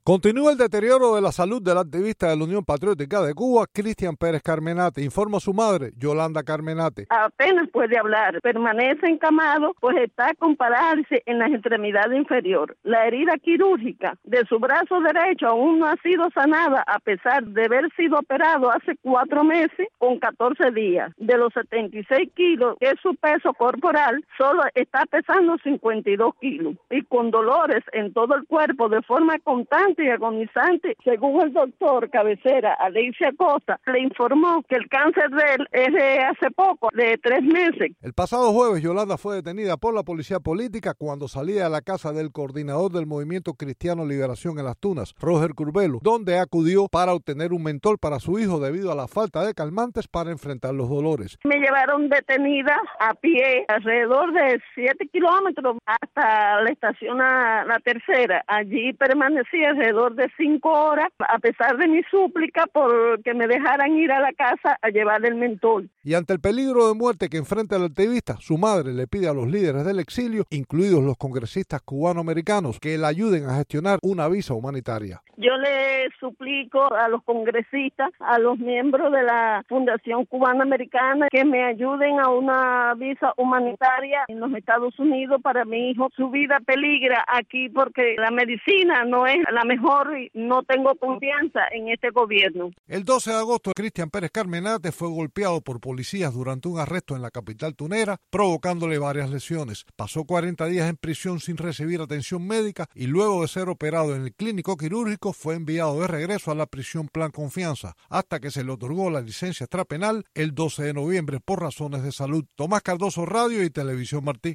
Continúa el deterioro de la salud del activista de la Unión Patriótica de Cuba, Cristian Pérez Carmenate. Informa su madre, Yolanda Carmenate. Apenas puede hablar, permanece encamado, pues está con parálisis en la extremidad inferior. La herida quirúrgica de su brazo derecho aún no ha sido sanada, a pesar de haber sido operado hace 4 meses con 14 días. De los 76 kilos, que es su peso corporal, solo está pesando 52 kilos. Y con dolores en todo el cuerpo de forma constante y agonizante. Según el doctor cabecera, Alicia Costa, le informó que el cáncer de él es de hace poco, de 3 meses. El pasado jueves, Yolanda fue detenida por la policía política cuando salía de la casa del coordinador del Movimiento Cristiano Liberación en Las Tunas, Roger Curbelo, donde acudió para obtener un mentol para su hijo debido a la falta de calmantes para enfrentar los dolores. Me llevaron detenida a pie alrededor de 7 kilómetros hasta la estación La Tercera. Allí permanecí alrededor de 5 horas, a pesar de mi súplica porque me dejaran ir a la casa a llevar el mentol. Y ante el peligro de muerte que enfrenta el activista, su madre le pide a los líderes del exilio, incluidos los congresistas cubanoamericanos, que le ayuden a gestionar una visa humanitaria. Yo le suplico a los congresistas, a los miembros de la Fundación Cubanoamericana, que me ayuden a una visa humanitaria en los Estados Unidos para mi hijo. Su vida peligra aquí porque la medicina no es la mejor y no tengo confianza en este gobierno. El 12 de agosto, Cristian Pérez Carmenate fue golpeado por policías durante un arresto en la capital tunera, provocándole varias lesiones. Pasó 40 días en prisión sin recibir atención médica y luego de ser operado en el clínico quirúrgico fue enviado de regreso a la prisión Plan Confianza, hasta que se le otorgó la licencia extrapenal el 12 de noviembre por razones de salud. Tomás Cardoso, Radio y Televisión Martí.